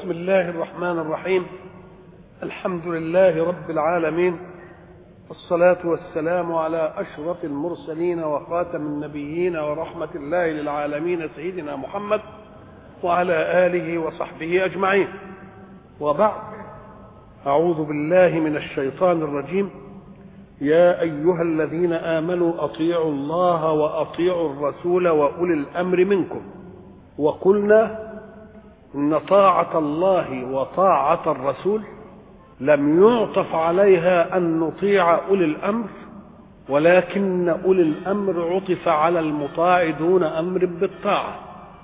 بسم الله الرحمن الرحيم. الحمد لله رب العالمين، والصلاة والسلام على أشرف المرسلين وخاتم النبيين ورحمة الله للعالمين سيدنا محمد وعلى آله وصحبه أجمعين. وبعد، أعوذ بالله من الشيطان الرجيم. يا أيها الذين آمنوا أطيعوا الله وأطيعوا الرسول وأولي الأمر منكم. وقلنا إن طاعة الله وطاعة الرسول لم يعطف عليها أن نطيع أولي الأمر، ولكن أولي الأمر عطف على المطاع دون أمر بالطاعة،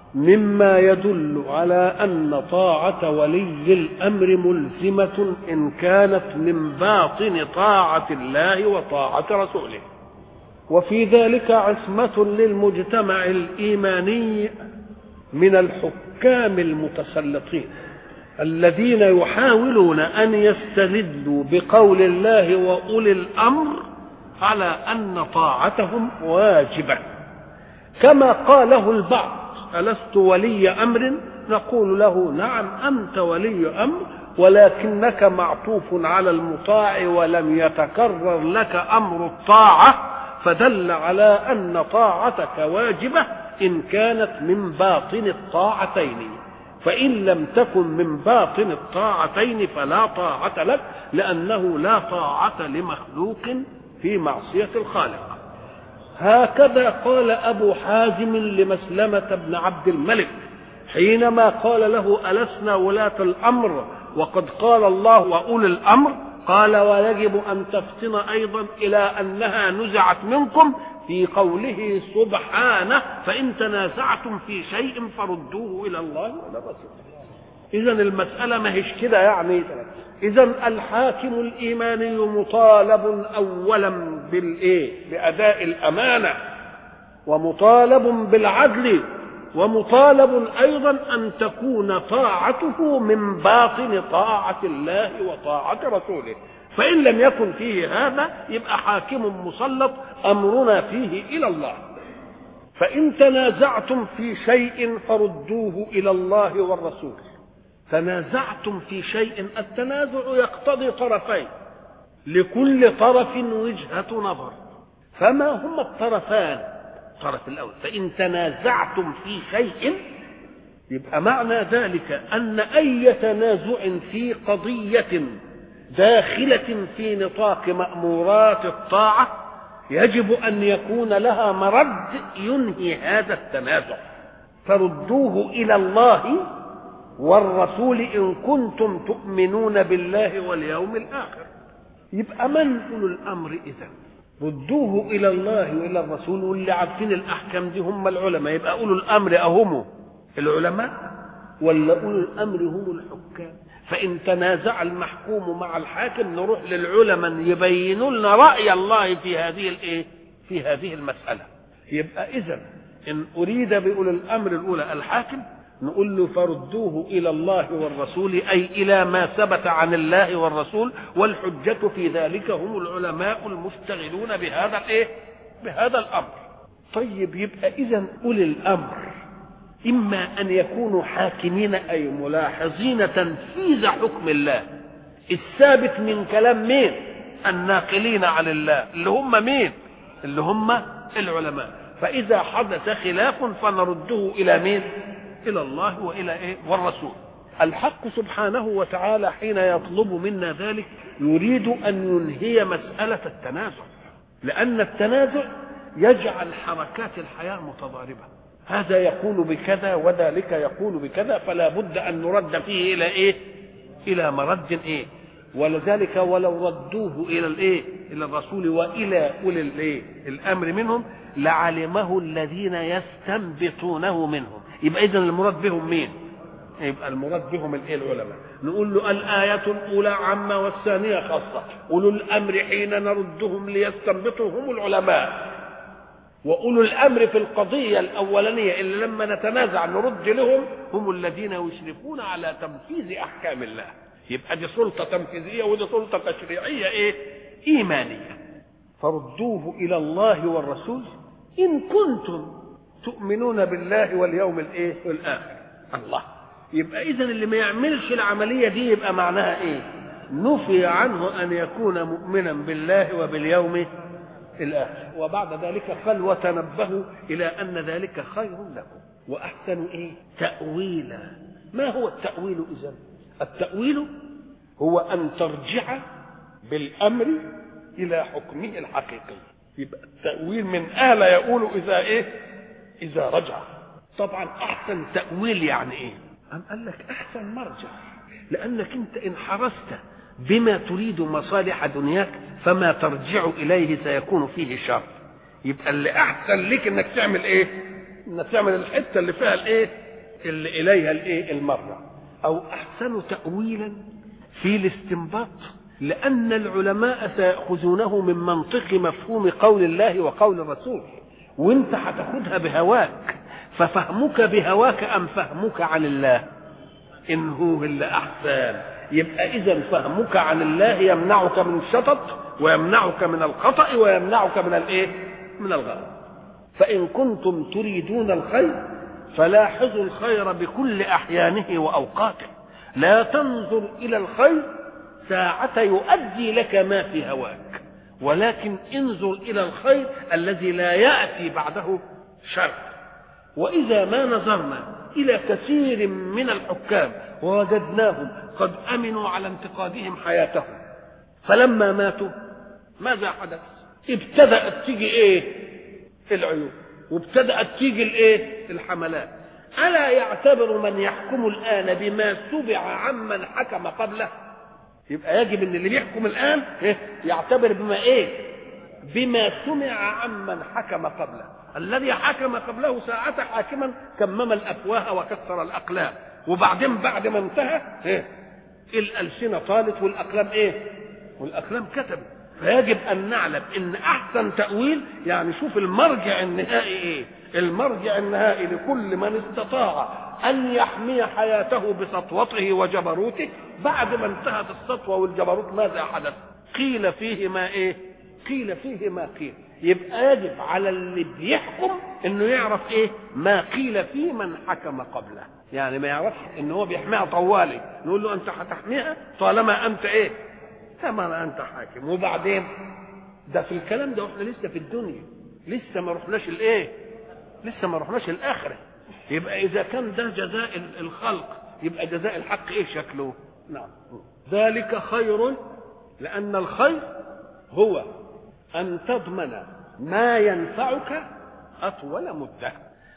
مما يدل على أن طاعة ولي الأمر ملزمة إن كانت من باطن طاعة الله وطاعة رسوله. وفي ذلك عصمة للمجتمع الإيماني من الحكام المتسلطين الذين يحاولون أن يستدلوا بقول الله وأولي الأمر على أن طاعتهم واجبة، كما قاله البعض: ألست ولي أمر؟ نقول له: نعم، أنت ولي أمر، ولكنك معطوف على المطاع ولم يتكرر لك أمر الطاعة، فدل على أن طاعتك واجبة إن كانت من باطن الطاعتين. فإن لم تكن من باطن الطاعتين فلا طاعة لك، لأنه لا طاعة لمخلوق في معصية الخالق. هكذا قال أبو حازم لمسلمة بن عبد الملك حينما قال له: ألسنا ولاة الأمر وقد قال الله وأولي الأمر؟ قال: ويجب أن تفتن أيضا إلى أنها نزعت منكم في قوله سبحانه: فإن تنازعتم في شيء فردوه إلى الله وإلى الرسول. إذن المسألة ما هيش كده يعني. إذن الحاكم الإيماني مطالب أولا بأداء الأمانة، ومطالب بالعدل، ومطالب أيضا أن تكون طاعته من باطن طاعة الله وطاعة رسوله. فإن لم يكن فيه هذا يبقى حاكم مسلط أمرنا فيه إلى الله. فإن تنازعتم في شيء فردوه إلى الله والرسول. تنازعتم في شيء، التنازع يقتضي طرفين، لكل طرف وجهة نظر. فما هما الطرفان؟ الطرف الأول: فإن تنازعتم في شيء، يبقى معنى ذلك أن أي تنازع في قضية داخلة في نطاق مأمورات الطاعة يجب أن يكون لها مرد ينهي هذا التنازع. فردوه إلى الله والرسول إن كنتم تؤمنون بالله واليوم الآخر. يبقى من أولو الأمر إذن؟ ردوه إلى الله وإلى الرسول، واللي عارفين الأحكام دي هم العلماء. يبقى أولو الأمر أهم العلماء ولا أولو الأمر هم الحكام؟ فإن تنازع المحكوم مع الحاكم نروح للعلماء يبينوا لنا رأي الله في هذه المسألة. يبقى إذن إن أريد بأولي الأمر الأولى الحاكم، نقول له: فردوه إلى الله والرسول، أي إلى ما ثبت عن الله والرسول، والحجة في ذلك هم العلماء المشتغلون بهذا الأمر. طيب، يبقى إذن أولي الأمر إما أن يكونوا حاكمين أي ملاحظين تنفيذ حكم الله الثابت من كلام مين؟ الناقلين عن الله، اللي هم مين؟ اللي هم العلماء. فإذا حدث خلاف فنرده إلى مين؟ إلى الله وإلى والرسول. الحق سبحانه وتعالى حين يطلب منا ذلك يريد أن ينهي مسألة التنازع، لأن التنازع يجعل حركات الحياة متضاربة، هذا يقول بكذا وذلك يقول بكذا، فلا بد أن نرد فيه إلى مرد ولذلك ولو ردوه إلى الرسول وإلى أولي الأمر منهم لعلمه الذين يستنبطونه منهم. يبقى إذن المراد بهم مين؟ يبقى المراد بهم العلماء. نقول له: الآية الأولى عامة والثانية خاصة. أولو الأمر حين نردهم ليستنبطوا هم العلماء، وأولو الأمر في القضية الأولانية اللي لما نتنازع نرد لهم هم الذين يشرفون على تنفيذ أحكام الله. يبقى دي سلطة تنفيذية ودي سلطة تشريعية إيمانية. فردوه إلى الله والرسول إن كنتم تؤمنون بالله واليوم الآخر. الله، يبقى إذن اللي ما يعملش العملية دي يبقى معناها إيه؟ نفي عنه أن يكون مؤمنا بالله وباليوم الآخر. وبعد ذلك قال وتنبهوا إلى أن ذلك خير لكم وأحسن إيه؟ تأويلا. ما هو التأويل إذن؟ التأويل هو أن ترجع بالأمر إلى حكمه الحقيقي. يبقى التأويل من آل يقول إذا إيه؟ إذا رجع. طبعا أحسن تأويل يعني إيه؟ قال لك أحسن مرجع، لأنك أنت إن حرصت بما تريد مصالح دنياك فما ترجع إليه سيكون فيه شر. يبقى اللي أحسن لك إنك تعمل إيه؟ إنك تعمل الحتة اللي فيها الإيه؟ اللي إليها الإيه؟ المرجع. أو أحسن تأويلا في الاستنباط، لأن العلماء سيأخذونه من منطق مفهوم قول الله وقول الرسول، وانت هتاخدها بهواك، ففهمك بهواك أم فهمك عن الله؟ إن هو اللي أحسن. يبقى إذن فهمك عن الله يمنعك من الشطط ويمنعك من الخطأ ويمنعك من الإيه؟ من الغلط. فإن كنتم تريدون الخير فلاحظوا الخير بكل أحيانه وأوقاته، لا تنظر إلى الخير ساعة يؤدي لك ما في هواك، ولكن انظر إلى الخير الذي لا يأتي بعده شر. وإذا ما نظرنا إلى كثير من الحكام ووجدناهم قد أمنوا على انتقادهم حياتهم، فلما ماتوا ماذا حدث؟ ابتدأت تيجي إيه؟ العيوب، وابتدأت تيجي الإيه؟ الحملات. ألا يعتبر من يحكم الآن بما سبع عمن حكم قبله؟ يبقى يجب ان اللي بيحكم الآن يعتبر بما ايه؟ بما سمع عمن حكم قبله. الذي حكم قبله ساعة حاكما كمم الأفواه وكسر الأقلام، وبعدين بعد ما انتهى الألسنة طالت والأقلام ايه؟ والأقلام كتبت. فيجب أن نعلم ان أحسن تأويل يعني شوف المرجع النهائي ايه؟ المرجع النهائي لكل من استطاع أن يحمي حياته بسطوته وجبروته. بعد ما انتهت السطوة والجبروت ماذا حدث؟ قيل فيه ما ايه؟ قيل فيه ما قيل. يبقى يجب على اللي بيحكم انه يعرف ايه؟ ما قيل فيه من حكم قبله. يعني ما يعرفش ان هو بيحميها طوالي، نقول له انت هتحميها طالما انت ايه؟ طالما انت حاكم. وبعدين ده في الكلام ده واحنا لسه في الدنيا، لسه ما رحناش الايه؟ لسه ما رحناش الاخره. يبقى اذا كان ده جزاء الخلق يبقى جزاء الحق ايه شكله؟ نعم. ذلك خير، لان الخير هو ان تضمن ما ينفعك اطول مده،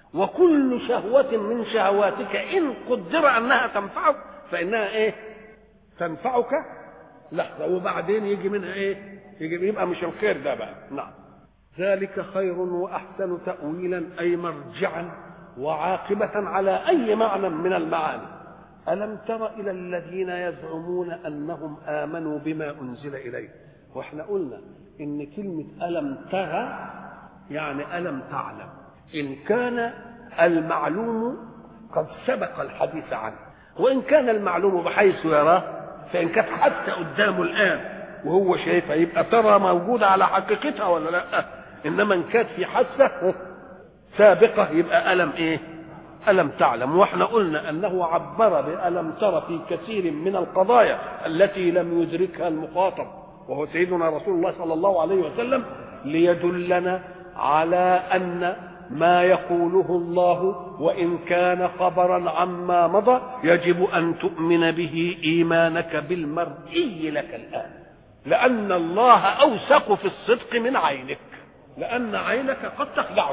وكل شهوة من شهواتك ان قدر انها تنفعك فانها ايه؟ تنفعك لحظة، وبعدين يجي منها ايه؟ يبقى مش الخير ده بقى. نعم. ذلك خير واحسن تأويلا، اي مرجعا وعاقبة على اي معنى من المعاني. ألم تر إلى الذين يزعمون أنهم آمنوا بما أنزل إليك؟ وإحنا قلنا إن كلمة ألم ترى يعني ألم تعلم. إن كان المعلوم قد سبق الحديث عنه، وإن كان المعلوم بحيث يراه، فإن كانت حتى قدامه الآن وهو شايفها يبقى ترى موجودة على حقيقتها ولا لا؟ إنما إن كانت في حادثة سابقة يبقى ألم إيه؟ ألم تعلم. واحنا قلنا أنه عبر بألم ترى في كثير من القضايا التي لم يدركها المخاطب وهو سيدنا رسول الله صلى الله عليه وسلم، ليدلنا على أن ما يقوله الله وإن كان خبرا عما مضى يجب أن تؤمن به إيمانك بالمرئي لك الآن، لأن الله أوثق في الصدق من عينك، لأن عينك قد تخدعك.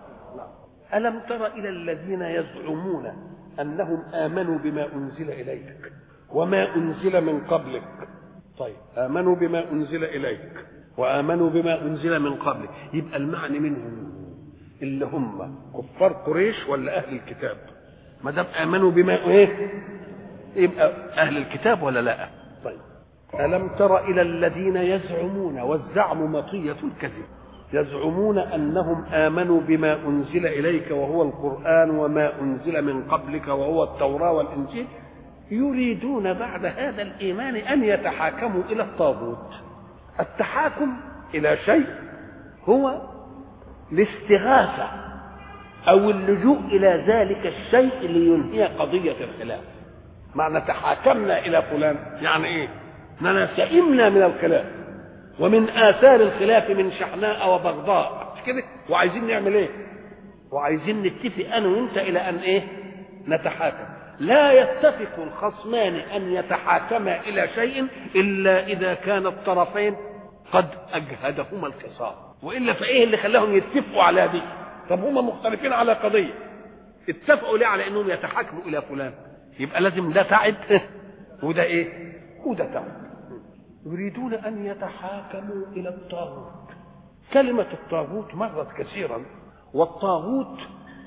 ألم تر إلى الذين يزعمون أنهم آمنوا بما أنزل إليك وما أنزل من قبلك؟ طيب، آمنوا بما أنزل إليك وآمنوا بما أنزل من قبلك، يبقى المعنى منهم اللي هم كفار قريش ولا أهل الكتاب؟ ما دام آمنوا بما إيه يبقى أهل الكتاب ولا لا؟ طيب، ألم تر إلى الذين يزعمون، والزعم مطية الكذب، يزعمون أنهم آمنوا بما أنزل إليك وهو القرآن وما أنزل من قبلك وهو التوراة والإنجيل، يريدون بعد هذا الإيمان أن يتحاكموا إلى الطاغوت. التحاكم إلى شيء هو الاستغاثة او اللجوء الى ذلك الشيء لينهي قضيه الخلاف. معنى تحاكمنا الى فلان يعني ايه؟ اننا سئمنا من الخلاف ومن اثار الخلاف من شحناء وبغضاء، مش كده؟ وعايزين نعمل ايه؟ وعايزين نتفق انا وانت الى ان ايه؟ نتحاكم. لا يتفق الخصمان ان يتحاكما الى شيء الا اذا كان الطرفين قد اجهدهما الخصام، والا فايه اللي خلاهم يتفقوا على دي؟ طب هما مختلفين على قضيه، اتفقوا ليه على انهم يتحاكموا الى فلان؟ يبقى لازم ده تعب وده ايه؟ وده تعب. يريدون ان يتحاكموا الى الطاغوت. كلمه الطاغوت مرت كثيرا، والطاغوت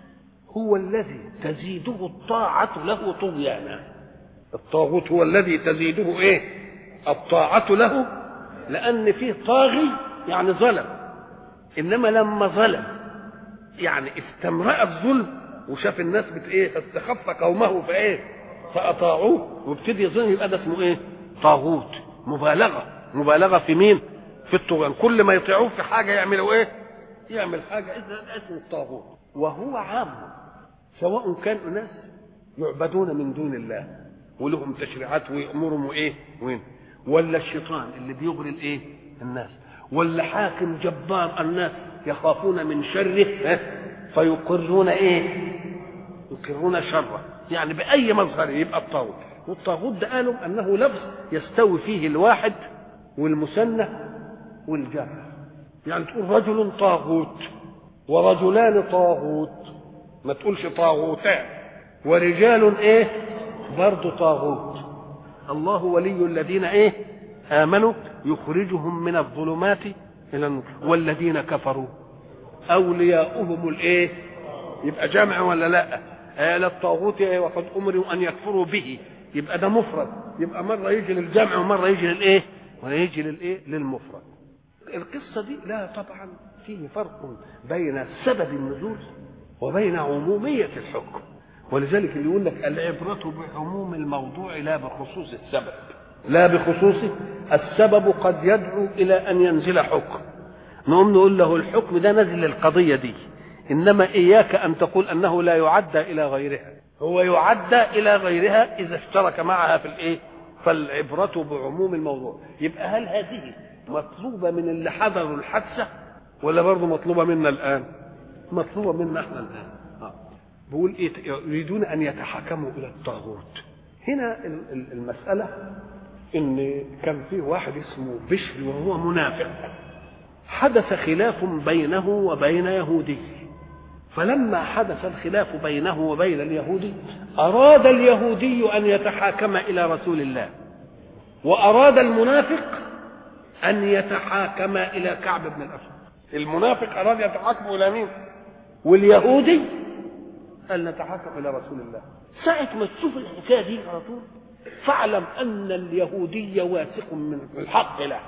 هو الذي تزيده الطاعه له طغيانا. الطاغوت هو الذي تزيده ايه؟ الطاعه له، لان فيه طاغي يعني ظلم، انما لما ظلم يعني استمرأ الظلم وشاف الناس ايه؟ فاستخف قومه فايه؟ فاطاعوه وابتدي يظلم، يبقى ده اسمه ايه؟ طاغوت. مبالغه في مين؟ في الطغيان. كل ما يطيعوه في حاجه يعملوا ايه؟ يعمل حاجه، اذا اسمه الطاغوت. وهو عام، سواء كان اناس يعبدون من دون الله ولهم تشريعات ويأمرهم وايه؟ وين؟ ولا الشيطان اللي بيغري الايه؟ الناس، ولا حاكم جبار الناس يخافون من شره فيقرون ايه؟ يقرون شره، يعني باي مظهر يبقى الطاغوت. والطاغوت ده قالوا انه لفظ يستوي فيه الواحد والمثنى والجمع. يعني تقول رجل طاغوت ورجلان طاغوت، ما تقولش طاغوتان. ورجال ايه؟ برضه طاغوت. الله ولي الذين ايه؟ امنوا يخرجهم من الظلمات الى النور، والذين كفروا اولياؤهم الايه؟ يبقى جمع ولا لا؟ الطاغوت وقد امروا ان يكفروا به، يبقى ده مفرد، يبقى مره يجي للجمع ومره يجي للايه؟ ويجي للايه؟ للمفرد. القصه دي لا طبعا فيه فرق بين سبب النزول وبين عموميه الحكم، ولذلك اللي يقول لك العبره بعموم الموضوع لا بخصوص السبب. لا بخصوص السبب قد يدعو الى ان ينزل حكم، نقوم نقول له الحكم ده نزل للقضيه دي، انما اياك ان تقول انه لا يعدى الى غيرها، هو يعدى الى غيرها اذا اشترك معها في الايه؟ فالعبره بعموم الموضوع. يبقى هل هذه مطلوبه من اللي حضروا الحادثه ولا برضه مطلوبه منا الان؟ مطلوبه منا احنا الان. بقول ايه؟ يريدون ان يتحاكموا الى الطاغوت. هنا المساله ان كان في واحد اسمه بشر وهو منافق، حدث خلاف بينه وبين يهودي، فلما حدث الخلاف بينه وبين اليهودي أراد اليهودي أن يتحاكم إلى رسول الله، وأراد المنافق أن يتحاكم إلى كعب بن الأشرف. المنافق أراد يتحاكم إلى مين؟ واليهودي قال نتحاكم إلى رسول الله. ساعة ما تشوف الحكاية دي على طول فاعلم أن اليهودي واثق من الحق له،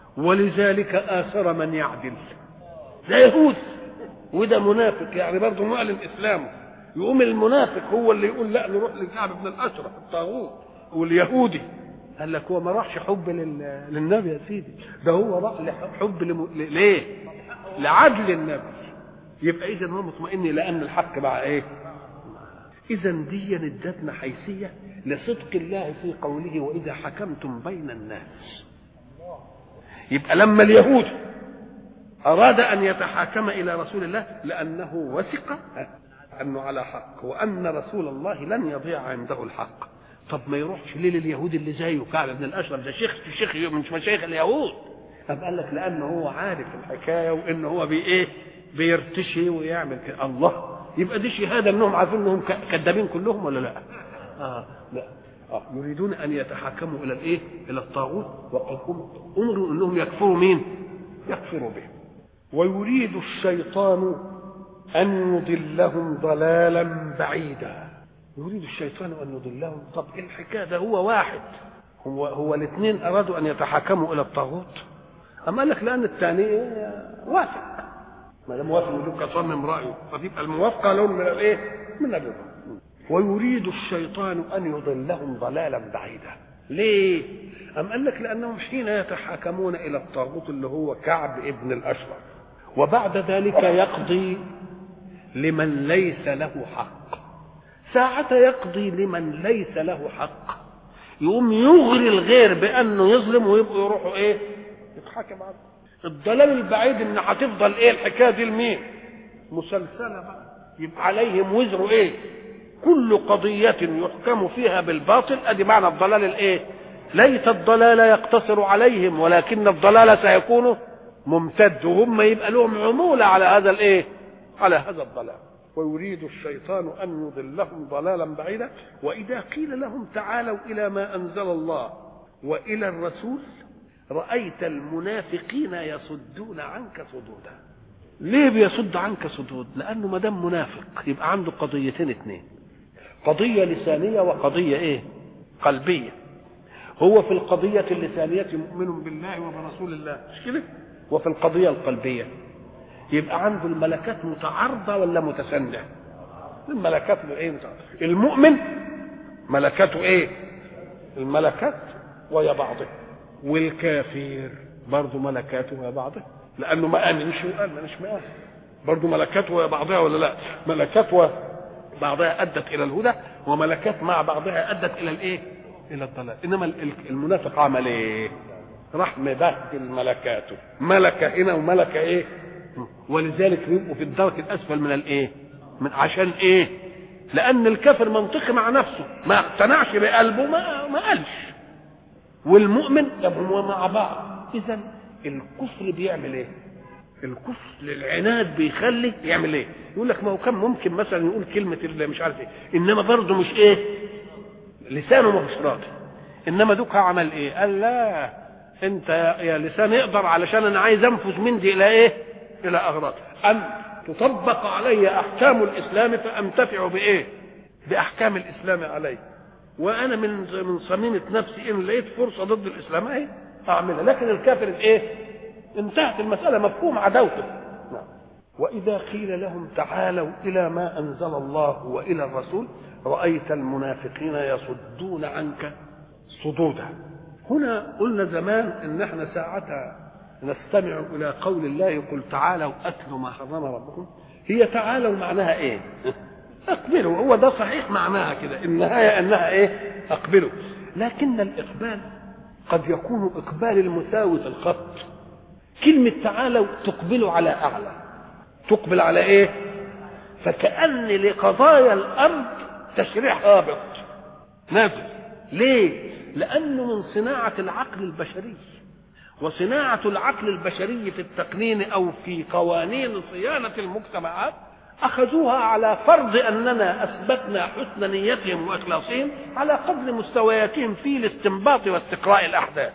ولذلك آثر من يعدل. ده يهود وده منافق، يعني برضه معلن إسلامه. يقوم المنافق هو اللي يقول لا نروح لكعب بن الأشرف الطاغوت، واليهودي قال لك هو ما راحش حب للنبي يا سيدي، ده هو راح حب ليه؟ لعدل النبي. يبقى إذا هو مطمئن لأن الحق مع إيه؟ إذا دي ادتنا حيثية لصدق الله في قوله وإذا حكمتم بين الناس. يبقى لما اليهود أراد أن يتحاكم إلى رسول الله لأنه وثق أنه على حق وأن رسول الله لن يضيع عنده الحق. طب ما يروحش ليه لليهود اللي زيه كعب بن الأشرف؟ ده شيخ من مشايخ اليهود. طب قال لك لأنه هو عارف الحكاية وإنه هو بيرتشي ويعمل كده. الله، يبقى دي شهادة أنهم عارفين أنهم كذابين كلهم ولا لا؟ لا. يريدون أن يتحاكموا إلى الإيه؟ إلى الطاغوت، وقد أمروا أنهم يكفروا مين؟ يكفروا به. ويريد الشيطان أن يضلهم ضلالا بعيدا. يريد الشيطان أن يضلهم. طب الحكاية ده هو واحد، هو الاثنين أرادوا أن يتحاكموا إلى الطاغوت. أما قال لك لأن الثاني وافق، ما دام وافق وجوب كصمم رأيه فتبقى الموافقة لهم من الإيه؟ من الرضا. ويريد الشيطان أن يضلهم ضلالا بعيدا. ليه؟ أم قال لك لأنهم حين يتحاكمون إلى الطاغوت اللي هو كعب ابن الأشرف، وبعد ذلك يقضي لمن ليس له حق. ساعة يقضي لمن ليس له حق يقوم يغري الغير بأنه يظلم ويبقوا يروحوا ايه يتحكم عنه. الضلال البعيد ان هتفضل ايه الحكايه دي لمين؟ مسلسله بقى، يبقى عليهم وزر ايه؟ كل قضيه يحكم فيها بالباطل. ادي معنى الضلال الايه؟ ليس الضلال يقتصر عليهم ولكن الضلال سيكون ممتد، وهم يبقى لهم عموله على هذا الايه؟ على هذا الضلال. ويريد الشيطان ان يضلهم ضلالا بعيدا. واذا قيل لهم تعالوا الى ما انزل الله والى الرسول رايت المنافقين يصدون عنك صدودا. ليه بيصد عنك صدود؟ لانه ما دام منافق يبقى عنده قضيتين اثنين، قضيه لسانيه وقضيه ايه؟ قلبيه. هو في القضيه اللسانيه مؤمن بالله وبرسول الله مش كده؟ وفي القضيه القلبيه يبقى عنده الملكات متعارضه ولا متسانده؟ الملكات ايه متعارضه. المؤمن ملكاته ايه؟ الملكات ويا بعضها. والكافر برضه ملكاته ويا بعضها، لانه ما امنش ومش ما امن، برضه ملكاته ويا بعضها ولا لا؟ ملكات وبعضها ادت الى الهدى وملكات مع بعضها ادت الى الايه؟ الى الضلال. انما المنافق عمل ايه؟ راح مبهدل ملكاته، ملكه هنا وملكه ايه؟ ولذلك يبقوا في الدرك الاسفل من الايه؟ من عشان ايه؟ لان الكافر منطقي مع نفسه، ما اقتنعش بقلبه ما قالش. والمؤمن يبقوا مع بعض. اذا الكفر بيعمل ايه؟ الكفر للعناد بيخلي يعمل ايه؟ يقول لك ما هو كان ممكن مثلا يقول كلمه اللي مش عارف ايه، انما برضه مش ايه؟ لسانه مش راضي. انما دوك عمل ايه؟ قال لا، انت يا لسان اقدر علشان انا عايز انفذ من دي الى ايه؟ الى اغراض. ان تطبق علي احكام الاسلام فانتفع بايه؟ باحكام الاسلام علي. وانا من صميمه نفسي ان لقيت فرصه ضد الاسلام اهي اعملها. لكن الكافر ايه؟ انتهت المساله، مفهوم عداوته. نعم. واذا قيل لهم تعالوا الى ما انزل الله والى الرسول رايت المنافقين يصدون عنك صدودا. هنا قلنا زمان ان احنا ساعتها نستمع الى قول الله قل تعالوا اتلوا ما حرم ربكم. هي تعالوا معناها ايه؟ اقبلوا. هو ده صحيح معناها كده، النهايه انها ايه؟ اقبلوا. لكن الاقبال قد يكون اقبال المساوي في الخط. كلمه تعالوا تقبلوا على اعلى، تقبل على ايه؟ فكأن لقضايا الارض تشريع هابط نازل. ليه؟ لانه من صناعه العقل البشري، وصناعه العقل البشري في التقنين او في قوانين صيانه المجتمعات اخذوها على فرض اننا اثبتنا حسن نيتهم واخلاصهم على قدر مستوياتهم في الاستنباط واستقراء الاحداث.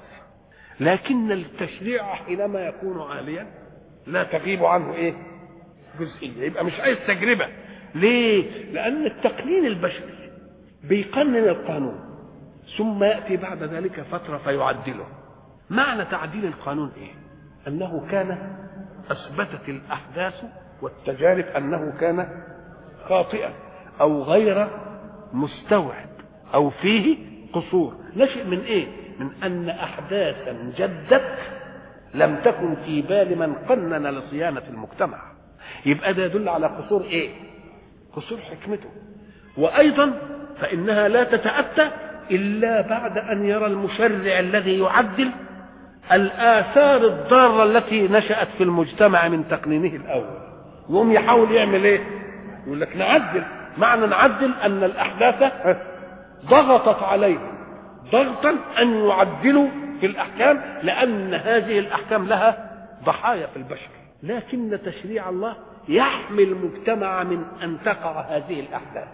لكن التشريع حينما يكون عاليا لا تغيب عنه ايه؟ جزئيه. يبقى مش عايز تجربه. ليه؟ لان التقنين البشري بيقنن القانون ثم ياتي بعد ذلك فتره فيعدله. معنى تعديل القانون ايه؟ انه كان اثبتت الاحداث والتجارب انه كان خاطئا او غير مستوعب او فيه قصور. نشئ من ايه؟ من ان احداثا جدت لم تكن في بال من قنن لصيانه المجتمع. يبقى ده يدل على قصور ايه؟ قصور حكمته. وايضا فانها لا تتاتى الا بعد ان يرى المشرع الذي يعدل الاثار الضاره التي نشات في المجتمع من تقنينه الاول، يقوم يحاول يعمل ايه؟ يقول لك نعدل. معنى نعدل ان الاحداث ضغطت عليهم ضغطا ان يعدلوا في الاحكام، لان هذه الاحكام لها ضحايا في البشر. لكن تشريع الله يحمي المجتمع من ان تقع هذه الاحداث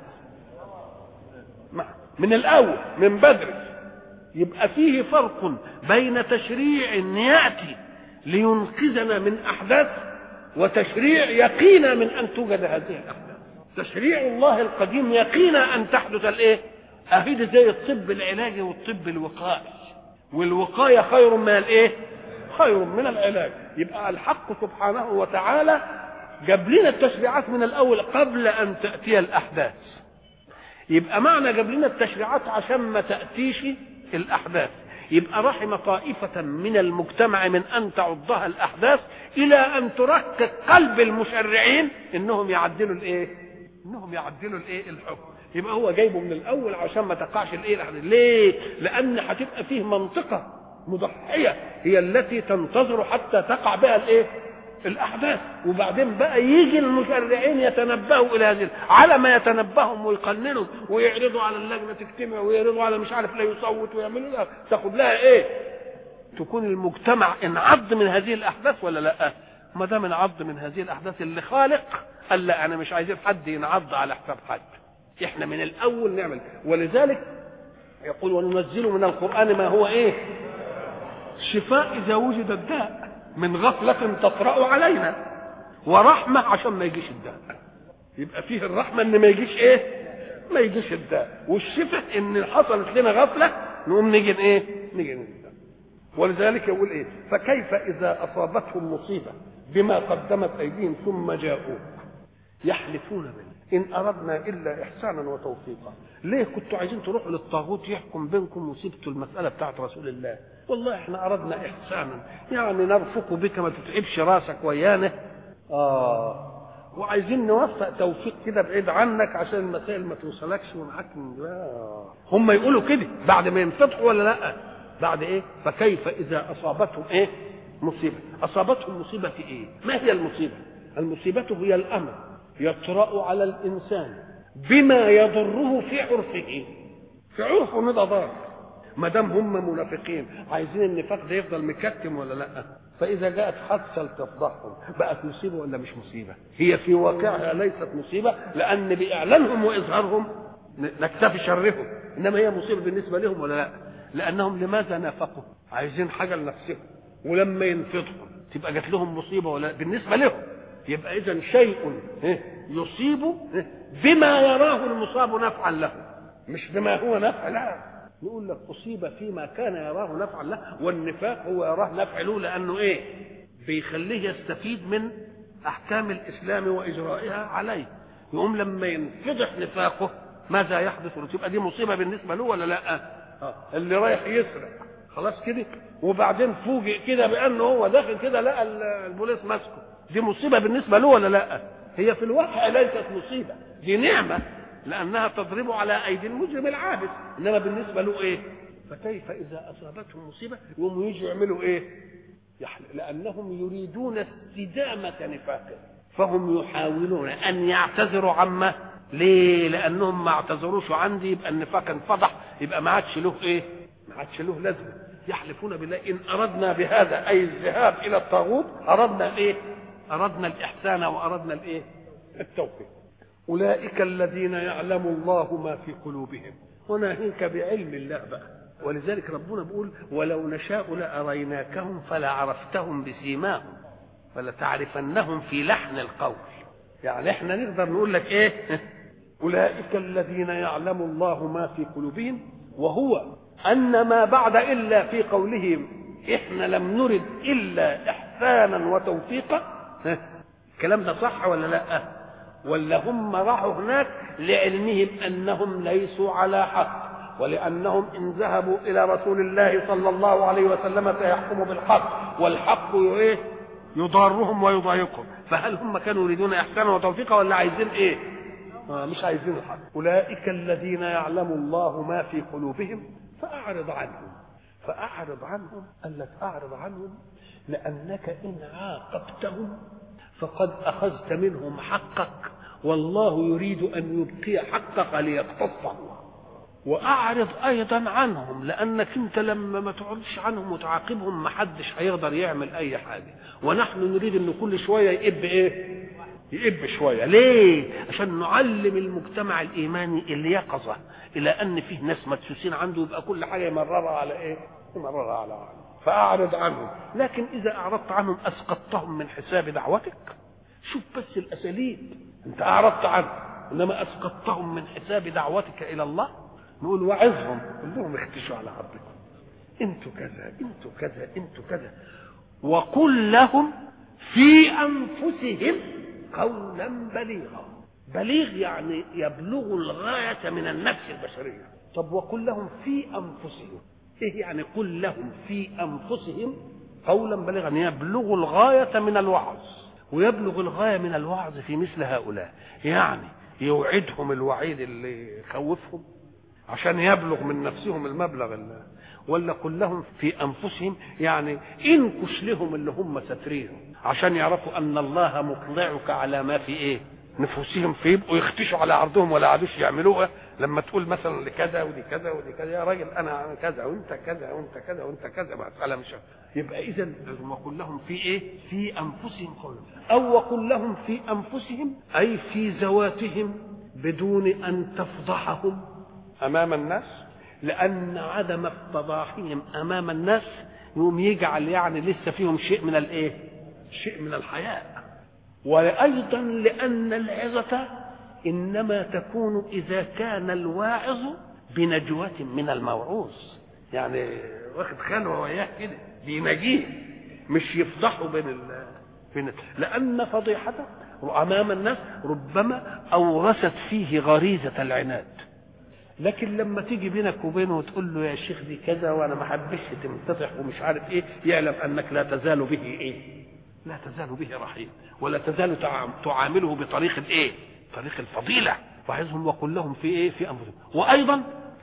من الاول من بدري. يبقى فيه فرق بين تشريع ياتي لينقذنا من احداث وتشريع يقينا من ان توجد هذه الاحداث. تشريع الله القديم يقينا ان تحدث الايه؟ اهيد زي الطب العلاجي والطب الوقائي، والوقايه خير من الايه؟ خير من العلاج. يبقى الحق سبحانه وتعالى جاب لنا التشريعات من الاول قبل ان تاتي الاحداث. يبقى معنى جاب لنا التشريعات عشان ما تاتيش الاحداث. يبقى رحم طائفة من المجتمع من أن تعضها الأحداث إلى أن تركك قلب المشرعين إنهم يعدلوا الإيه؟ إنهم يعدلوا الإيه؟ الحكم. يبقى هو جايبه من الأول عشان ما تقعش الإيه الأحداث. ليه؟ لأن هتبقى فيه منطقة مضحية هي التي تنتظر حتى تقع بها الإيه؟ الأحداث. وبعدين بقى يجي المشرعين يتنبهوا إلى هذه على ما يتنبههم ويقننوا ويعرضوا على اللجنة تجتمع ويعرضوا على مش عارف لا يصوت ويعملوا لها تاخد لها إيه؟ تكون المجتمع انعض من هذه الأحداث ولا لا؟ ما دام انعض من هذه الأحداث اللي خالق قال لا أنا مش عايزين حد ينعض على حساب حد. إحنا من الأول نعمل. ولذلك يقول وننزل من القرآن ما هو إيه؟ شفاء إذا وجد الداء من غفلة تطرأ علينا ورحمة عشان ما يجيش الداء. يبقى فيه الرحمة ان ما يجيش ايه؟ ما يجيش الداء. والشفاء ان حصلت لنا غفلة نقوم نيجي ايه؟ نيجي الداء. ولذلك يقول ايه؟ فكيف اذا اصابتهم مصيبة بما قدمت ايديهم ثم جاءوك يحلفون بالله ان اردنا الا احسانا وتوفيقا. ليه كنتوا عايزين تروحوا للطاغوت يحكم بينكم وسبتوا المسألة بتاعت رسول الله؟ والله احنا اردنا احسانا يعني نرفق بك ما تتعبش راسك ويانا وعايزين نوفق توفيق كده بعيد عنك عشان المسائل ما توصلكش ومعاك هم يقولوا كده بعد ما ينفتحوا ولا لا؟ بعد ايه؟ فكيف اذا اصابتهم ايه؟ مصيبه. اصابتهم مصيبه في ايه؟ ما هي المصيبه؟ المصيبه هي الامر يطرأ على الانسان بما يضره في عرفه. في عرفه ده ضار. ما دام هم منافقين عايزين النفاق ده يفضل مكتم ولا لا؟ فاذا جاءت حادثه لتفضحهم بقت مصيبه ولا مش مصيبه؟ هي في واقعها ليست مصيبه لان باعلانهم واظهارهم نكتفي شرهم، انما هي مصيبه بالنسبه لهم ولا لا؟ لانهم لماذا نافقوا؟ عايزين حاجه لنفسهم ولما ينفضحوا تبقى جات لهم مصيبه ولا بالنسبه لهم؟ يبقى اذا شيء يصيب بما يراه المصاب نفعا له مش بما هو نفع له. نقول لك أصيب فيما كان يراه نفعا له، والنفاق هو يراه نفع له لأنه إيه؟ بيخليه يستفيد من أحكام الإسلام وإجرائها عليه. يقوم لما ينفضح نفاقه ماذا يحدث له؟ تبقى دي مصيبة بالنسبة له ولا لا؟ اللي رايح يسرق خلاص كده وبعدين فوجئ كده بأنه هو داخل كده لقى البوليس ماسكه، دي مصيبة بالنسبة له ولا لا؟ هي في الواقع ليست مصيبة، دي نعمة لأنها تضرب على أيدي المجرم العابس، إنما بالنسبة له إيه؟ فكيف إذا أصابتهم مصيبة يقوموا يجوا يعملوا إيه؟ لأنهم يريدون استدامة نفاقه فهم يحاولون أن يعتذروا عما. ليه؟ لأنهم ما اعتذروش عندي يبقى النفاق انفضح، يبقى ما عادش له إيه؟ ما عادش له لازمة. يحلفون بالله إن أردنا بهذا أي الذهاب إلى الطاغوت أردنا إيه؟ أردنا الإحسان وأردنا الإيه؟ التوفيق. أولئك الذين يعلم الله ما في قلوبهم وناهيك بعلم الله بقى. ولذلك ربنا بيقول ولو نشاء لأريناكهم فلعرفتهم بسيماهم فلتعرفنهم في لحن القول. يعني احنا نقدر نقول لك ايه؟ أولئك الذين يعلم الله ما في قلوبهم وهو أن ما بعد إلا في قولهم احنا لم نرد إلا إحسانا وتوفيقا. الكلام ده صح ولا لا؟ ولا هم راحوا هناك لعلمهم أنهم ليسوا على حق ولأنهم إن ذهبوا إلى رسول الله صلى الله عليه وسلم سيحكموا بالحق والحق يضارهم ويضايقهم. فهل هم كانوا يريدون إحسانا وتوفيقا ولا عايزين إيه؟ مش عايزين الحق. أولئك الذين يعلم الله ما في قلوبهم فأعرض عنهم. فأعرض عنهم قال لك أعرض عنهم لأنك إن عاقبتهم فقد أخذت منهم حقك والله يريد أن يبقي حقك ليقتصه. وأعرض أيضا عنهم لأنك أنت لما ما تقعدش عنهم وتعاقبهم ما حدش هيقدر يعمل أي حاجة. ونحن نريد أن كل شوية يقب إيه؟ يقب شوية. ليه؟ عشان نعلم المجتمع الإيماني اليقظة إلى أن فيه ناس مدسوسين عنده يبقى كل حاجة يمررها على إيه؟ يمررها على عنه. فأعرض عنهم. لكن إذا أعرضت عنهم أسقطتهم من حساب دعوتك. شوف بس الأساليب. أنت أعرضت عنهم إنما أسقطتهم من حساب دعوتك إلى الله. نقول وعظهم كلهم اختشوا على ربكم انتوا كذا انتوا كذا انتوا كذا وقل لهم في أنفسهم قولا بليغا. بليغ يعني يبلغ الغاية من النفس البشرية. طب وقل لهم في أنفسهم. ايه يعني قل لهم في انفسهم قولا بليغا؟ يبلغ الغايه من الوعظ، ويبلغ الغايه من الوعظ في مثل هؤلاء، يعني يوعدهم الوعيد اللي يخوفهم عشان يبلغ من نفسهم المبلغ اللي، ولا قل لهم في انفسهم يعني انكش لهم اللي هم ساترينه عشان يعرفوا ان الله مطلعك على ما في ايه نفوسهم، فيبقوا يختشوا على عرضهم ولا عادوش يعملوها. لما تقول مثلا لكذا ودي كذا ودي كذا، يا راجل انا كذا وانت كذا وانت كذا وانت كذا، مساله مش، يبقى اذا وقل لهم في ايه؟ في انفسهم قولا، او وقل لهم في انفسهم اي في ذواتهم بدون ان تفضحهم امام الناس، لان عدم افتضاحهم امام الناس يوم يجعل يعني لسه فيهم شيء من الايه؟ شيء من الحياء. وايضا لان العظة انما تكون اذا كان الواعظ بنجوة من الموعوظ، يعني واخد خلوه وياه كده بينجيه، مش يفضحه لان فضيحته امام الناس ربما اورثت فيه غريزة العناد. لكن لما تيجي بينك وبينه وتقول له يا شيخ دي كذا وانا ما حبش تنفتح ومش عارف ايه، يعلم انك لا تزال به ايه؟ لا تزال به رحيم، ولا تزال تعامله بطريق الايه؟ طريق الفضيله. وعظهم وقل لهم في ايه؟ في انفسهم. وايضا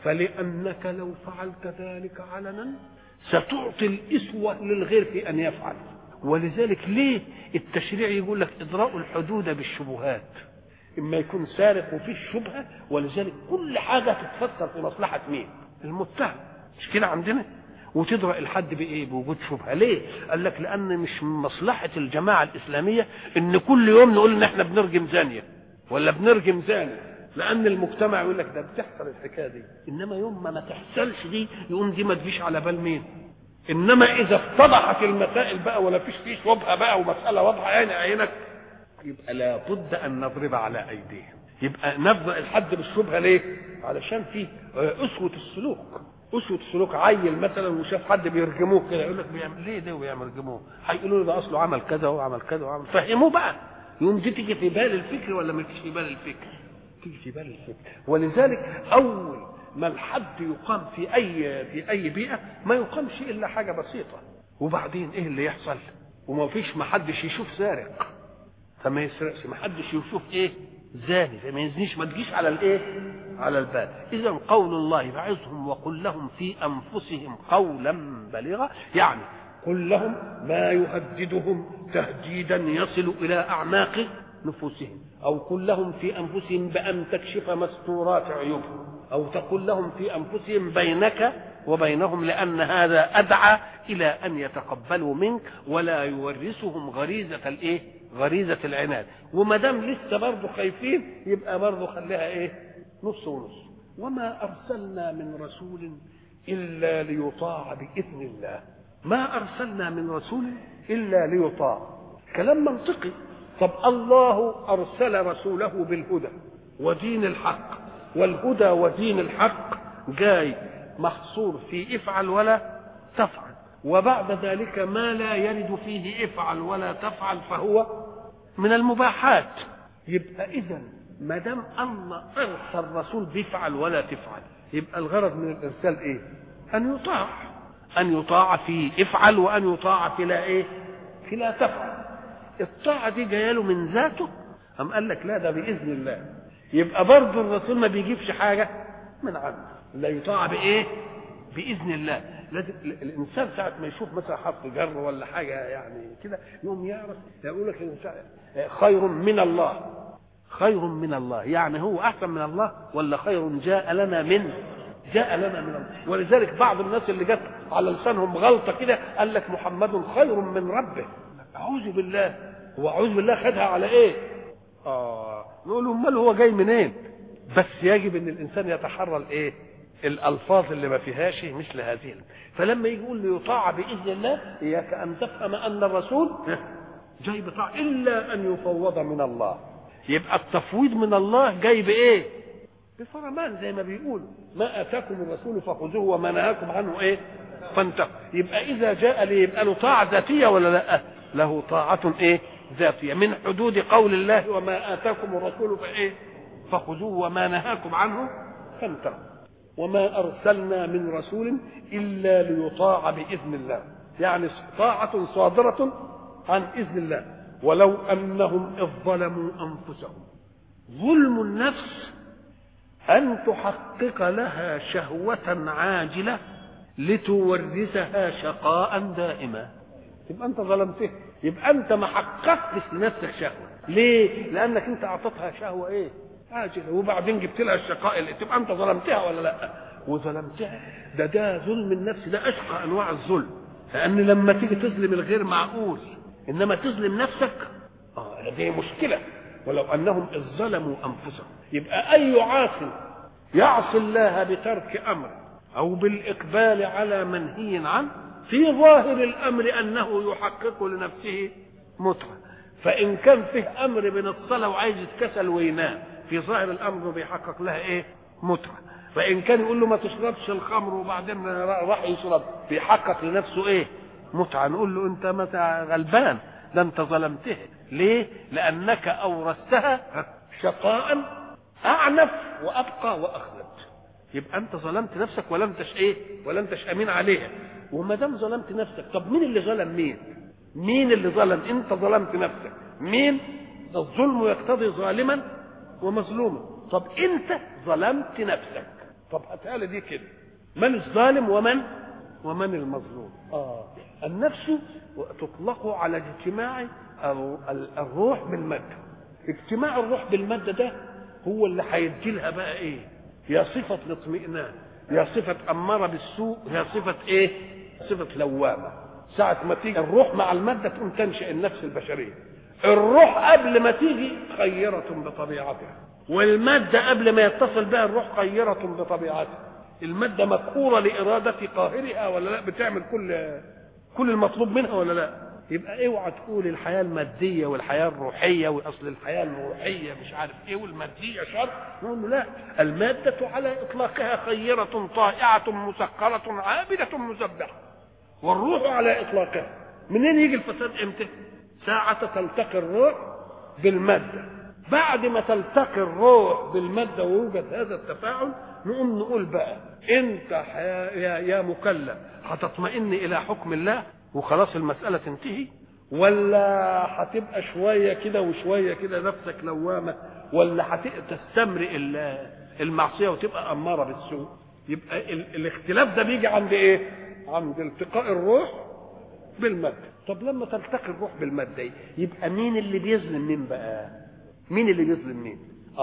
فلانك لو فعلت ذلك علنا ستعطي الاسوه للغير في ان يفعل. ولذلك ليه التشريع يقول لك اضراء الحدود بالشبهات؟ اما يكون سارق وفيه الشبهه، ولذلك كل حاجه تتفسر في مصلحه مين؟ المتهم، مش كده عندنا؟ وتدرأ الحد بايه؟ بوجود شبهه. ليه؟ قال لك لان مش من مصلحه الجماعه الاسلاميه ان كل يوم نقول ان احنا بنرجم زانيه ولا بنرجم زاني، لان المجتمع يقول لك ده بتحصل الحكايه دي، انما يوم ما تحصلش دي يقوم دي ما تجيش على بال مين. انما اذا اتضحت المسائل بقى ولا فيش فيه شبهه بقى ومساله واضحه عينك، يبقى لابد ان نضرب على ايديهم. يبقى نبدا الحد بالشبهه ليه؟ علشان فيه اسوه السلوك. اسوه السلوك عيل مثلا وشاف حد بيرجموه كده يقول لك بيعمل ليه ده ويرجموه؟ هيقولوا له ده اصله عمل كذا وعمل كذا وعمل، فهموه بقى. يوم دي تيجي في بال الفكر ولا ما تيجي في بال الفكر؟ تيجي في بال الفكر. ولذلك اول ما الحد يقام في اي بيئه ما يقامش الا حاجه بسيطه، وبعدين ايه اللي يحصل؟ وما فيش، ما حدش يشوف سارق فما يسرقش، ما حدش يشوف ايه؟ زاني فما يزنيش، ما تجيش على الايه؟ على البال. اذا قول الله فعظهم وقل لهم في انفسهم قولا بليغا، يعني قل لهم ما يهددهم تهديدا يصل الى اعماق نفوسهم، او قل لهم في انفسهم بان تكشف مستورات عيوبهم، او تقول لهم في انفسهم بينك وبينهم، لان هذا ادعى الى ان يتقبلوا منك ولا يورثهم غريزه الايه؟ غريزه العناد. وما دام لسه برضه خايفين يبقى برضه خليها ايه؟ نص ونص. وما ارسلنا من رسول الا ليطاع باذن الله. ما ارسلنا من رسول الا ليطاع، كلام منطقي. طب الله ارسل رسوله بالهدى ودين الحق، والهدى ودين الحق جاي محصور في افعل ولا تفعل، وبعد ذلك ما لا يرد فيه افعل ولا تفعل فهو من المباحات. يبقى اذا ما دام الله ارسل رسول بيفعل ولا تفعل، يبقى الغرض من الارسال ايه؟ ان يطاع، ان يطاع في افعل وان يطاع في لا ايه؟ في لا تفعل. الطاعه دي جايه له من ذاته ام قال لك لا ده باذن الله؟ يبقى برضه الرسول ما بيجيبش حاجه من عنده، لا يطاع بايه؟ باذن الله. لازم الانسان ساعه ما يشوف مثلا حرف جر ولا حاجه يعني كده يقوم يعرف، يقول لك خير من الله، خير من الله، يعني هو احسن من الله ولا خير جاء لنا من الله. ولذلك بعض الناس اللي جت على لسانهم غلطه كده قال لك محمد خير من ربه. اعوذ بالله، هو اعوذ بالله خدها على ايه؟ نقول امال هو جاي منين؟ بس يجب ان الانسان يتحرى الايه؟ الالفاظ اللي ما فيهاش مثل هذه. فلما يجي يقول ليطاع باذن الله، اياك ان تفهم ان الرسول جاي بطاعه الا ان يفوض من الله. يبقى التفويض من الله جاي بايه؟ بفرمان، زي ما بيقولوا ما اتاكم الرسول فخذوه وما نهاكم عنه ايه؟ فانتهوا. يبقى اذا جاء لي يبقى له طاعه ذاتيه ولا لا؟ له طاعه ايه؟ ذاتيه، من حدود قول الله وما اتاكم الرسول فايه؟ فخذوه وما نهاكم عنه فانتهوا. وما أرسلنا من رسول إلا ليطاع بإذن الله، يعني طاعة صادرة عن إذن الله. ولو أنهم إذ ظلموا أنفسهم. ظلم النفس أن تحقق لها شهوة عاجلة لتورثها شقاء دائما. يبقى أنت ظلمته، يبقى أنت ما حققتش لنفسك شهوة. ليه؟ لأنك أنت أعطتها شهوة إيه؟ عاجلة، وبعدين جبت لها الشقاء اللي تبقى أنت ظلمتها ولا لا؟ وظلمتها. ده ظلم النفس، ده أشقى أنواع الظلم. لأن لما تيجي تظلم الغير معقول، إنما تظلم نفسك دي مشكلة. ولو أنهم إذ ظلموا أنفسهم. يبقى أي عاص يعصي الله بترك أمر أو بالإقبال على منهي عنه، في ظاهر الأمر أنه يحقق لنفسه متعة. فإن كان فيه أمر من الصلاة وعايز يتكسل وينام، في ظاهر الأمر بيحقق لها إيه؟ متعة. فإن كان يقول له ما تشربش الخمر وبعدين راح يشرب، بيحقق لنفسه إيه؟ متعة. نقول له أنت متى غلبان، ده أنت ظلمته. ليه؟ لأنك أورثتها شقاء أعنف وأبقى وأخلد. يبقى أنت ظلمت نفسك ولم تش أمين عليها. وما دام ظلمت نفسك، طب مين اللي ظلم مين؟ مين اللي ظلم؟ أنت ظلمت نفسك. مين؟ الظلم يقتضي ظالما ومظلوما. طب أنت ظلمت نفسك. طب هتقال دي كده، من الظالم ومن المظلوم؟ النفس تطلق على اجتماع الروح بالمادة. اجتماع الروح بالمادة ده هو اللي هيدي لها بقى ايه؟ يا صفة الاطمئنان، يا صفة أمارة بالسوء، يا صفة ايه؟ صفة لوامة. ساعة ما تيجي الروح مع المادة تقوم تنشئ النفس البشرية. الروح قبل ما تيجي خيرة بطبيعتها، والمادة قبل ما يتصل بها الروح خيرة بطبيعتها. المادة مقهورة لإرادة قاهرها ولا لا؟ بتعمل كل المطلوب منها ولا لا؟ يبقى اوعى تقول الحياة المادية والحياة الروحية، واصل الحياة الروحية مش عارف ايه والمادية شر. نقول له لا، المادة على اطلاقها خيرة طائعة مسخرة عابدة مسبحة، والروح على اطلاقها. منين يجي الفساد؟ امتى؟ ساعة تلتقي الروح بالمادة. بعد ما تلتقي الروح بالمادة ويوجد هذا التفاعل، نقوم نقول بقى انت يا مكلف هتطمئن الى حكم الله وخلاص المسألة تنتهي، ولا هتبقى شوية كده وشوية كده نفسك لوامة، ولا هتستمرئ المعصية وتبقى أمارة بالسوء؟ يبقى الاختلاف ده بيجي عند ايه؟ عند التقاء الروح بالمادة. طب لما تلتقي الروح بالمادة يبقى مين اللي بيظلم مين بقى؟ مين اللي بيظلم مين؟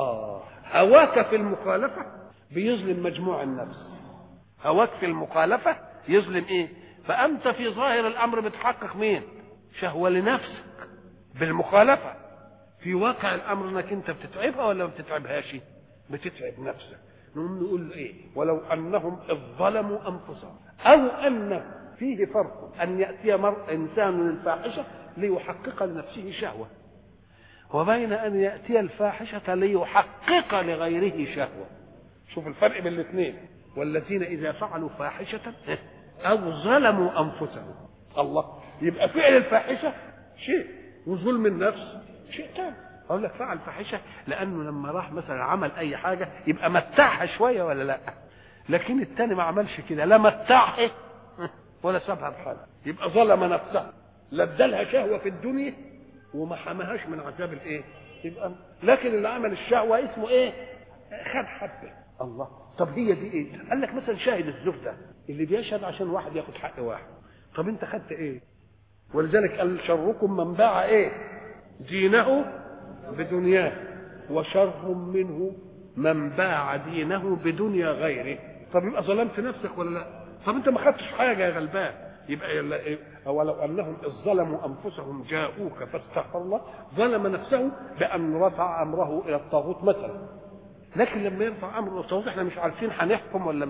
هواك في المخالفة بيظلم مجموع النفس. هواك في المخالفة يظلم ايه؟ فأنت في ظاهر الأمر بتحقق مين؟ شهوة لنفسك بالمخالفة. في واقع الأمر انك انت بتتعبها ولا ما بتتعبهاش؟ بتتعب نفسك. نقول ايه؟ ولو أنهم إذ ظلموا أنفسهم، أو أن فيه فرق أن يأتي إنسان الفاحشة ليحقق لنفسه شهوة، وبين أن يأتي الفاحشة ليحقق لغيره شهوة. شوف الفرق بين الاثنين. والذين إذا فعلوا فاحشة أو ظلموا أنفسهم. الله، يبقى فعل الفاحشة شيء وظلم النفس شيء ثاني. أقول لك فعل فاحشة لأنه لما راح مثلا عمل أي حاجة يبقى متعها شوية ولا لا، لكن الثاني ما عملش كده، لا متعها ولا سابها بحالها، يبقى ظلم نفسها. لا ادالها شهوة في الدنيا وما حماهاش من عذاب الايه؟ يبقى لكن اللي عمل الشهوة اسمه ايه؟ خد حبه. الله، طب هي دي ايه؟ قال لك مثلا شاهد الزور ده اللي بيشهد عشان واحد ياخد حق واحد. طب انت خدت ايه؟ ولذلك قال شركم من باع ايه؟ دينه بدنياه، وشر منه من باع دينه بدنيا غيره. طب يبقى ظلمت نفسك ولا لا؟ طب انت ما خدتش حاجه يا غلبان. يبقى ولو انهم اذ ظلموا انفسهم جاءوك فاستغفر الله، ظلم نفسه بان رفع امره الى الطاغوت مثلا. لكن لما يرفع امره الى الطاغوت احنا مش عارفين هنحكم ولا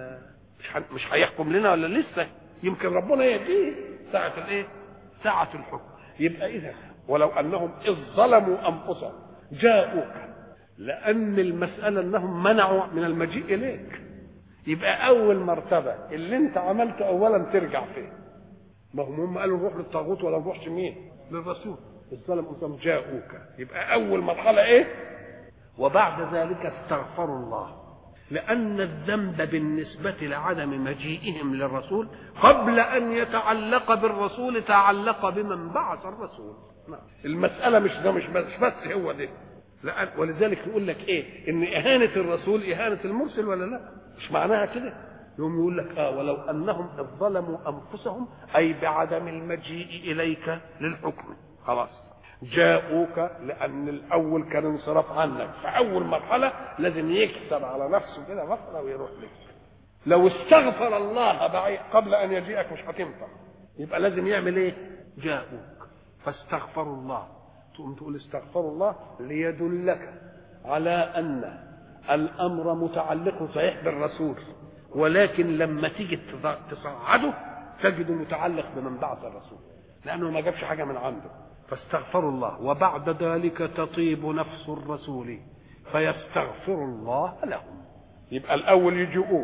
مش هيحكم لنا ولا لسه، يمكن ربنا يهديه ساعه الايه؟ ساعه الحكم. يبقى اذا ولو انهم اذ ظلموا انفسهم جاءوك، لان المساله انهم منعوا من المجيء اليك. يبقى اول مرتبه اللي انت عملته اولا ترجع فيه. ما هم قالوا نروح للطاغوت ولا نروحش مين؟ للرسول. الظلم انهم جاءوك، يبقى اول مرحله ايه؟ وبعد ذلك استغفروا الله. لأن الذنب بالنسبة لعدم مجيئهم للرسول قبل أن يتعلق بالرسول تعلق بمن بعث الرسول. المسألة مش بس هو ده، ولذلك يقول لك ايه؟ ان اهانة الرسول اهانة المرسل ولا لا؟ مش معناها كده. يوم يقول لك ولو انهم اذ ظلموا انفسهم، اي بعدم المجيء اليك للحكم، خلاص جاءوك لان الاول كان انصراف عنك، فاول مرحله لازم يكسر على نفسه كده مرحله ويروح لك. لو استغفر الله قبل ان يجيئك مش هتنفع، يبقى لازم يعمل ايه؟ جاءوك فاستغفروا الله. تقوم تقول استغفروا الله ليدلك على ان الامر متعلق صحيح بالرسول، ولكن لما تيجي تصعده تجد متعلق بمن بعث الرسول، لانه ما جابش حاجه من عنده. فاستغفروا الله وبعد ذلك تطيب نفس الرسول فيستغفر الله لهم. يبقى الاول يجيئوك،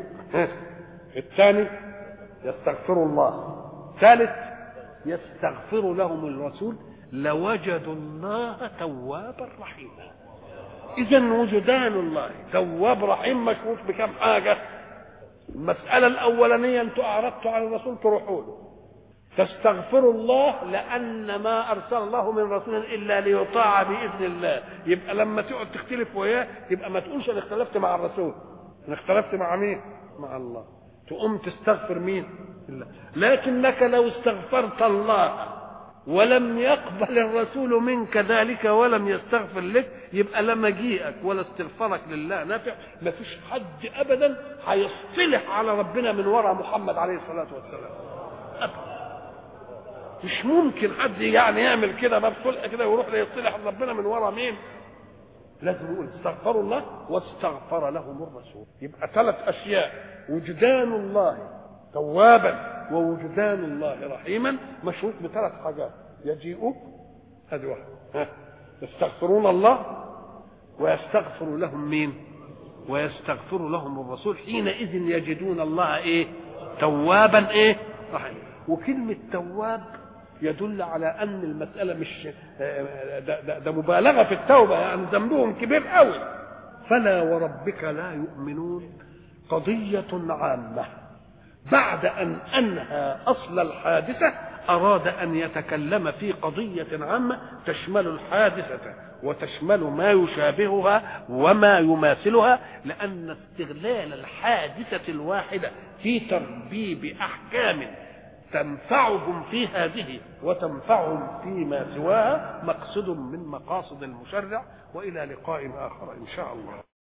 الثاني يستغفروا الله، ثالث يستغفر لهم الرسول لوجدوا الله توابا رحيما. اذا وجدان الله تواب رحيم مشروط بكم حاجه؟ المساله الاولانيه انتوا اعرضتوا على الرسول تروحوا له، تستغفروا الله لان ما ارسل الله من رسول الا ليطاع باذن الله. يبقى لما تقعد تختلف وياه يبقى ما تقولش انا اختلفت مع الرسول، انا اختلفت مع مين؟ مع الله. تقوم تستغفر مين؟ الله. لكنك لو استغفرت الله ولم يقبل الرسول منك ذلك ولم يستغفر لك، يبقى لا مجيئك ولا استغفارك لله نافع. ما فيش حد ابدا هيصطلح على ربنا من وراء محمد عليه الصلاه والسلام أبدا. مش ممكن حد يعني يعمل كده باب صلح كده ويروح يصطلح على ربنا من وراء مين؟ لازم يقول استغفروا الله واستغفر لهم الرسول. يبقى ثلاث اشياء: وجدان الله توابا، ووجدان الله رحيما، مشروط بثلاث حاجات: يجيئوا هذه واحده، يستغفرون الله ويستغفر لهم مين؟ ويستغفر لهم الرسول. حينئذ يجدون الله ايه؟ توابا ايه؟ رحيما. وكلمه تواب يدل على ان المساله مش ده مبالغه في التوبه، يعني ذنبهم كبير قوي. فلا وربك لا يؤمنون قضيه عامه. بعد أن أنهى أصل الحادثة أراد أن يتكلم في قضية عامة تشمل الحادثة وتشمل ما يشابهها وما يماثلها، لأن استغلال الحادثة الواحدة في تربيب أحكام تنفعهم في هذه وتنفعهم فيما سواها مقصد من مقاصد المشرع. وإلى لقاء آخر إن شاء الله.